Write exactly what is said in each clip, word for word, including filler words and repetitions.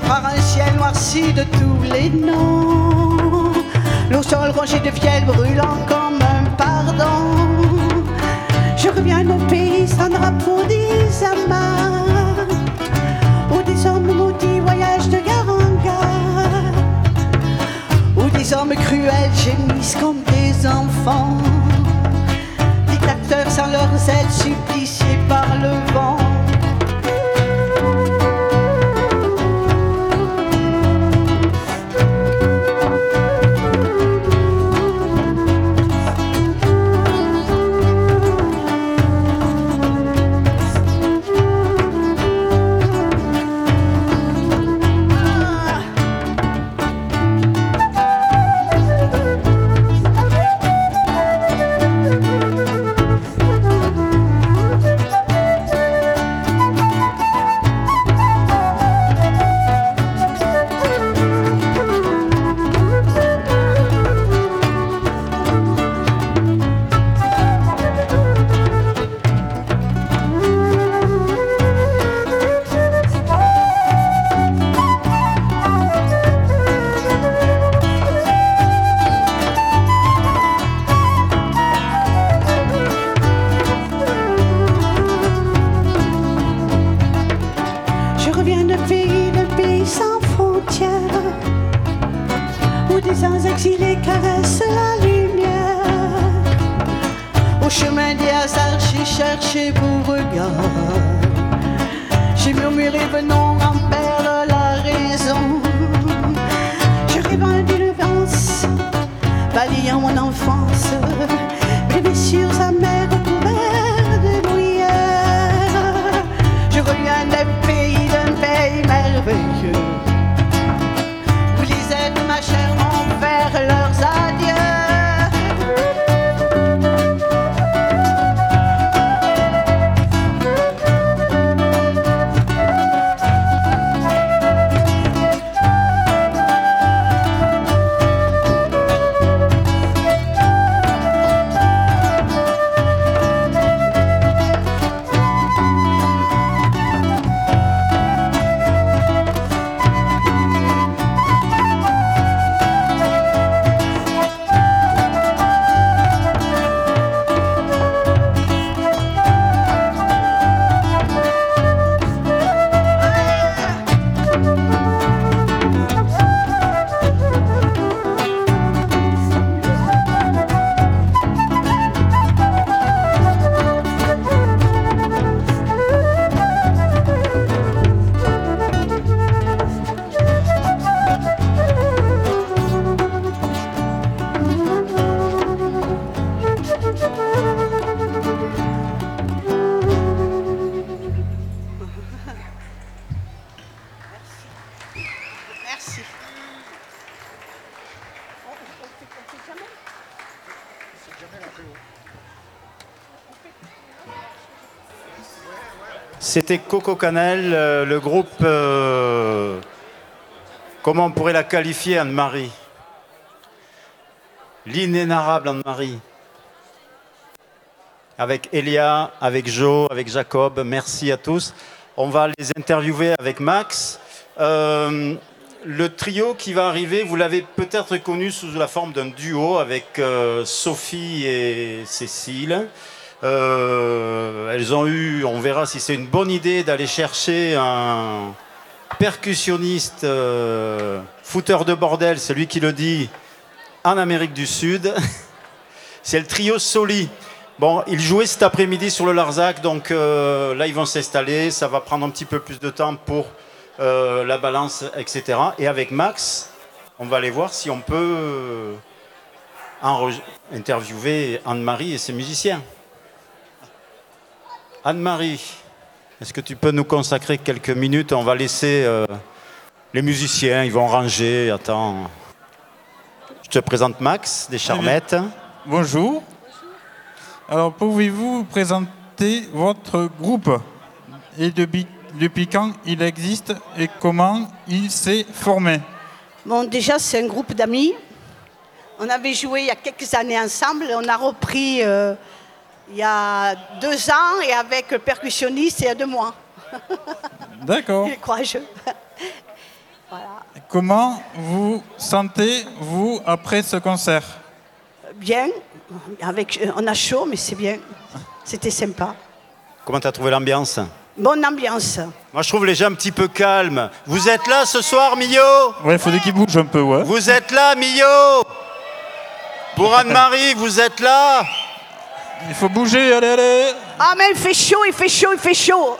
par un ciel noirci de tous les noms. Le sol rongé de fiel brûlant comme un pardon. Je reviens d'un pays sans drapeau des amas, où des hommes maudits voyagent de gare en gare, où des hommes cruels gémissent comme des enfants, dictateurs sans leurs ailes suppliciés par le vent. C'était Coco Cannelle, euh, le groupe, euh, comment on pourrait la qualifier, Anne-Marie? L'inénarrable Anne-Marie. Avec Elia, avec Jo, avec Jacob, merci à tous. On va les interviewer avec Max. Euh, le trio qui va arriver, vous l'avez peut-être connu sous la forme d'un duo avec euh, Sophie et Cécile. Euh, elles ont eu, on verra si c'est une bonne idée d'aller chercher un percussionniste euh, fouteur de bordel, c'est lui qui le dit, en Amérique du Sud. C'est le trio Soli. Bon, ils jouaient cet après-midi sur le Larzac, donc euh, là ils vont s'installer, ça va prendre un petit peu plus de temps pour euh, la balance, et cetera. Et avec Max, on va aller voir si on peut euh, interviewer Anne-Marie et ses musiciens. Anne-Marie, est-ce que tu peux nous consacrer quelques minutes? On va laisser euh, les musiciens, ils vont ranger. Attends. Je te présente Max, des Charmettes. Bonjour. Alors, pouvez-vous présenter votre groupe et depuis, depuis quand il existe et comment il s'est formé? Bon, déjà, c'est un groupe d'amis. On avait joué il y a quelques années ensemble. On a repris... Euh, il y a deux ans et avec le percussionniste il y a deux mois. D'accord. Il est courageux. Voilà. Comment vous sentez-vous après ce concert? Bien, avec, on a chaud, mais c'est bien. C'était sympa. Comment tu as trouvé l'ambiance? Bonne ambiance. Moi, je trouve les gens un petit peu calmes. Vous êtes là ce soir, Millot? Ouais, il faudrait qu'il bouge un peu, ouais. Vous êtes là, Millot? Pour Anne-Marie, vous êtes là? Il faut bouger, allez, allez. Ah, mais il fait chaud, il fait chaud, il fait chaud.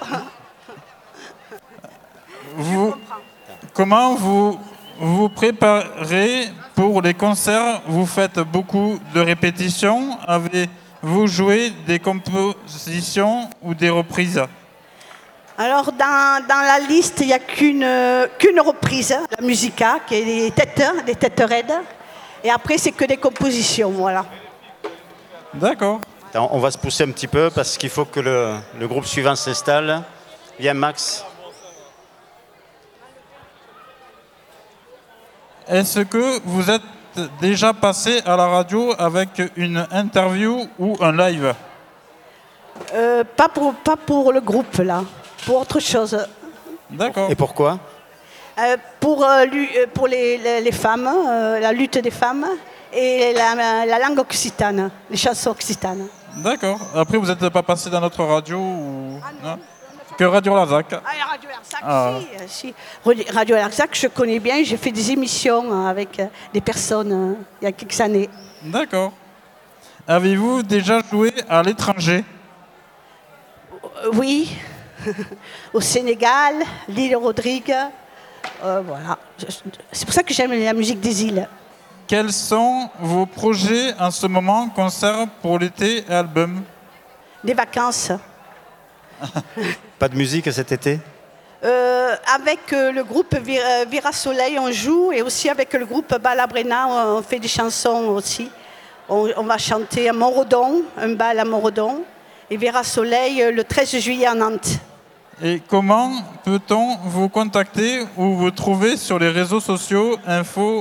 Vous, comment vous vous préparez pour les concerts? Vous faites beaucoup de répétitions? Avez-vous joué des compositions ou des reprises? Alors, dans, dans la liste, il n'y a qu'une qu'une reprise, la musica, qui est des têtes, des têtes raides. Et après, c'est que des compositions, voilà. D'accord. Attends, on va se pousser un petit peu parce qu'il faut que le, le groupe suivant s'installe. Viens, Max. Est-ce que vous êtes déjà passé à la radio avec une interview ou un live? Euh, pas, pour, pas pour le groupe, là. Pour autre chose. D'accord. Et pourquoi? Euh, pour euh, lu- euh, pour les, les- les femmes, euh, la lutte des femmes et la, la langue occitane, les chansons occitanes. D'accord. Après, vous n'êtes pas passé dans notre radio ou... non que Radio Larzac. Ah, la Radio Larzac, Ah. si, euh, si. Radio Larzac, je connais bien, j'ai fait des émissions euh, avec euh, des personnes euh, il y a quelques années. D'accord. Avez-vous déjà joué à l'étranger? Euh, oui, au Sénégal, l'île Rodrigue, euh, voilà. Je- C'est pour ça que j'aime la musique des îles. Quels sont vos projets en ce moment, concerts pour l'été et album? Des vacances. Pas de musique cet été? Euh, avec euh, le groupe Vi- euh, Vira Soleil, on joue, et aussi avec le groupe Balabrena, on fait des chansons aussi. On, on va chanter à Montredon, un bal à Montredon, et Vira Soleil euh, le treize juillet à Nantes. Et comment peut-on vous contacter ou vous trouver sur les réseaux sociaux? Info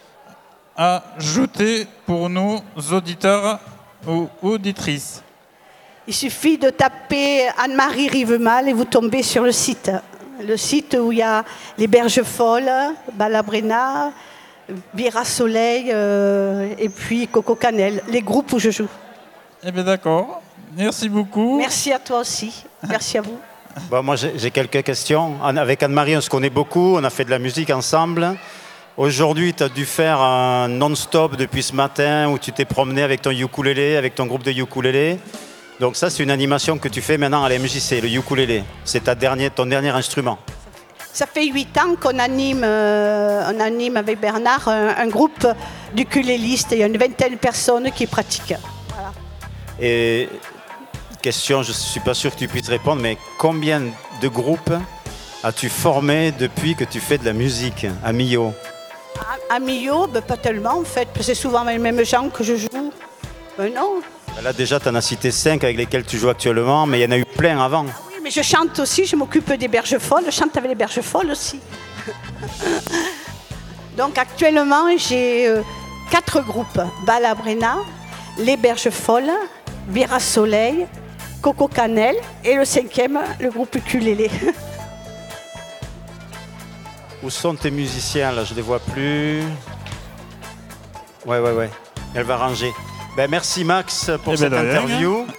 à ajouter pour nos auditeurs ou auditrices. Il suffit de taper Anne-Marie Rivemal et vous tombez sur le site. Le site où il y a les Berges Folles, Balabrena, Vira Soleil euh, et puis Coco Cannelle, les groupes où je joue. Eh bien d'accord. Merci beaucoup. Merci à toi aussi. Merci à vous. Bon, moi, j'ai j'ai quelques questions. Anne- Avec Anne-Marie, on se connaît beaucoup. On a fait de la musique ensemble. Aujourd'hui, tu as dû faire un non-stop depuis ce matin où tu t'es promené avec ton ukulélé, avec ton groupe de ukulélé. Donc ça, c'est une animation que tu fais maintenant à la M J C, le ukulélé. C'est ta dernière, ton dernier instrument. Ça fait huit ans qu'on anime, euh, on anime avec Bernard un, un groupe d'ukulélistes. Il y a une vingtaine de personnes qui pratiquent. Voilà. Et question, je ne suis pas sûr que tu puisses répondre, mais combien de groupes as-tu formé depuis que tu fais de la musique à Millau? À, à Millau, ben, pas tellement en fait, parce que c'est souvent les mêmes gens que je joue. Ben non. Là, déjà, tu en as cité cinq avec lesquels tu joues actuellement, mais il y en a eu plein avant. Oui, mais je chante aussi, je m'occupe des Berges Folles, je chante avec les Berges Folles aussi. Donc actuellement, j'ai euh, quatre groupes. Balabrena, les Berges Folles, Vira Soleil, Coco Cannelle et le cinquième, le groupe Ukulélé. Où sont tes musiciens, là? Je ne les vois plus. Ouais, ouais, ouais. Elle va ranger. Ben, merci Max pour Eh ben, cette de rien. interview.